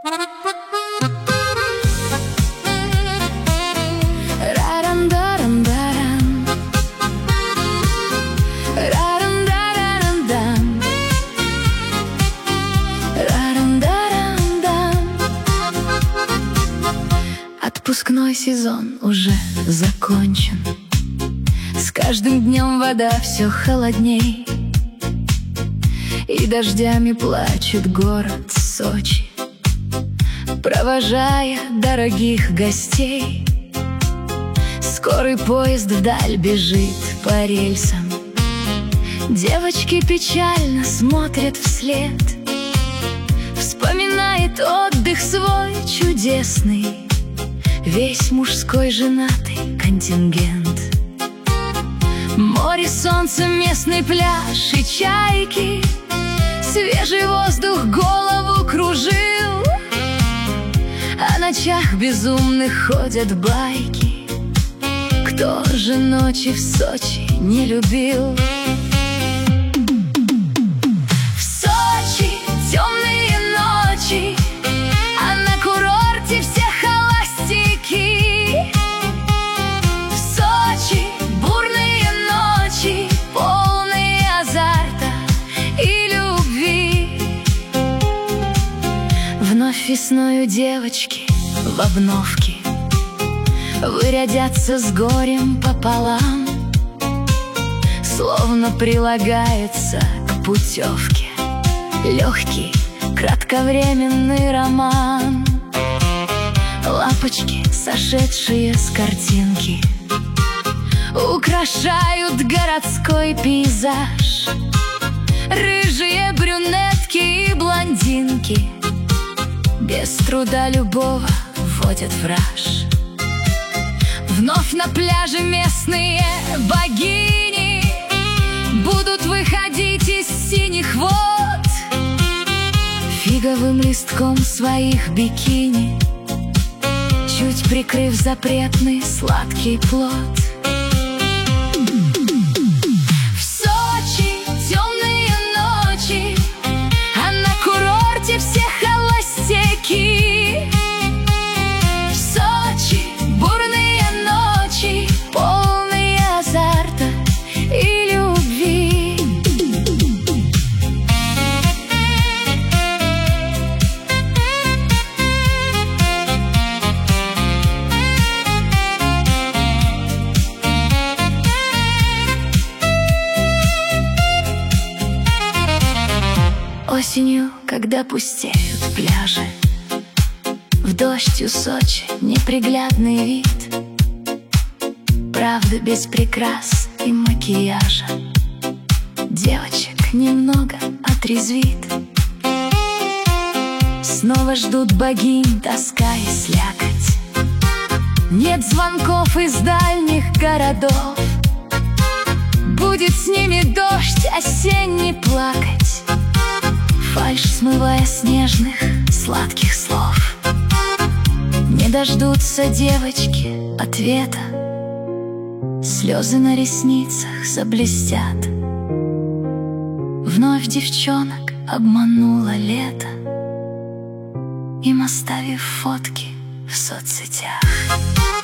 Рарам-дарам-дарам, рарам-дарам-дам, рарам-дарам-дам. Отпускной сезон уже закончен. С каждым днем вода все холодней, и дождями плачет город Сочи, провожая дорогих гостей. Скорый поезд вдаль бежит по рельсам, девочки печально смотрят вслед. Вспоминает отдых свой чудесный весь мужской женатый контингент. Море, солнце, местный пляж и чайки, свежий воздух голову кружил. О ночах безумных ходят байки, кто же ночи в Сочи не любил? В Сочи темные ночи, а на курорте все холостяки. В Сочи бурные ночи, полные азарта и любви. Вновь весною девочки в обновке вырядятся с горем пополам, словно прилагается к путевке легкий кратковременный роман. Лампочки, сошедшие с картинки, украшают городской пейзаж. Рыжие брюнетки и блондинки без труда любого вводят в раж. Вновь на пляже местные богини будут выходить из синих вод, фиговым листком своих бикини, чуть прикрыв запретный сладкий плод. В Сочи темные ночи, а на курорте все холостяки. В Сочи бурные ночи, полные азарта и любви. Осенью, когда пустеют пляжи, в дождь у Сочи неприглядный вид, правда без прикрас и макияжа, девочек немного отрезвит. Снова ждут богинь тоска и слякоть, нет звонков из дальних городов. Будет с ними дождь осенний плакать, фальшь смывая с нежных сладких слов. Не дождутся девочки ответа, слезы на ресницах заблестят. Вновь девчонок обмануло лето, им оставив фотки в соцсетях.